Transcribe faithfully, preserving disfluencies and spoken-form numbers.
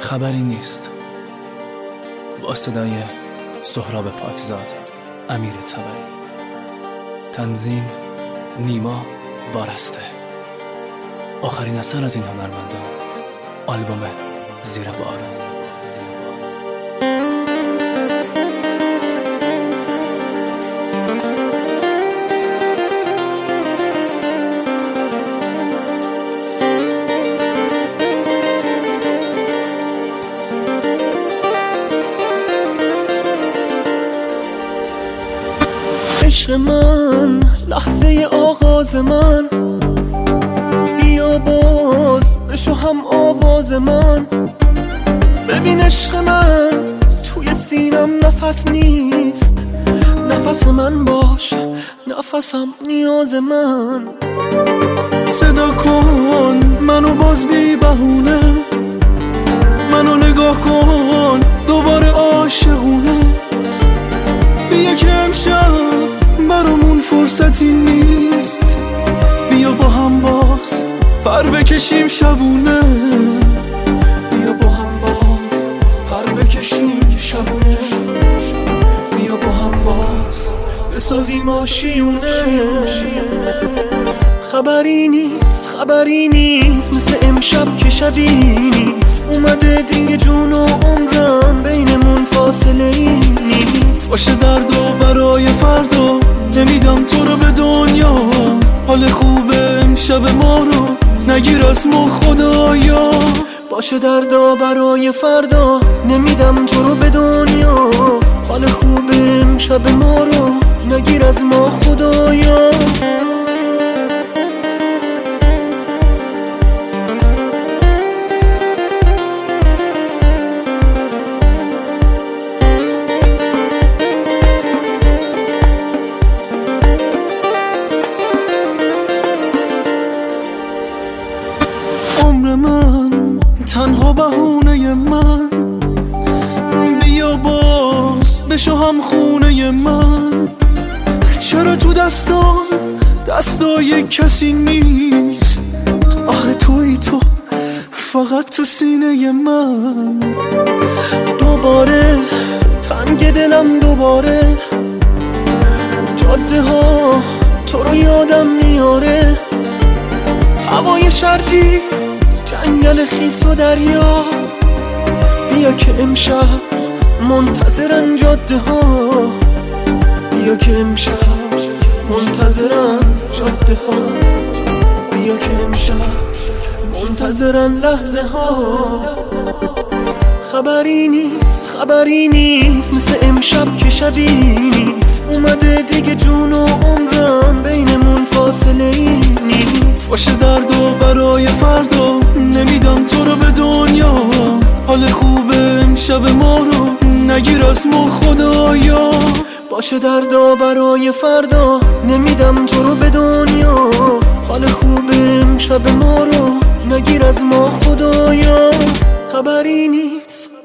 خبری نیست. با صدای سهراب پاکزاد، امیر طبری. تنظیم نیما وارسته. آخرین اثر از این هنرمندان، آلبوم زیر بارون. عشق من، لحظه آغاز من، بیا باز بشو هم آواز من. ببین عشق من، توی سینم نفس نیست. نفس من باش، نفسم نیاز من. صدا کن منو باز بی بهونه، منو نگاه کن دوباره عاشقونه. بیا که امشب برامون فرصتی نیست. بیا با هم باز پر بکشیم شبونه. بیا با هم باز پر بکشیم شبونه. بیا با هم باز بسازیم آشیونه. خبری نیست، خبری نیست، مثل امشب که شبی نیست. اومده دیگه جون و عمرم، بینمون فاصله ای نیست. باشه درد و برای فردا، نمیدم تو رو به دنیا. حال خوبه امشب ما رو نگیر از ما خدایا. باشه دردا برای فردا، نمیدم تو رو به دنیا. حال خوبه امشب ما رو نگیر از ما خدایا. عمر من تنها بهونه من، بیا باز بشو هم خونه من. چرا تو دستان دستای کسی نیست؟ آخه توی تو فقط تو سینه من. دوباره تنگ دلم، دوباره جاده ها تو رو یادم میاره. هوای شرجی، جنگل خیس و دریا. بیا که امشب منتظرن جاده ها. بیا که امشب منتظرن جاده ها. بیا که امشب منتظرن لحظه ها. خبری نیست، خبری نیست، مثل امشب که شبی نیست. اومده دیگه جون و عمرم، بینمون فاصله ای نیست. باشه درد و برای فردا، نمیدم تو رو به دنیا. حال خوبه امشب ما رو نگیر از ما خدایا. باشه دردا برای فردا، نمیدم تو رو به دنیا. حال خوبه امشب ما رو نگیر از ما خدایا. خبری نیست.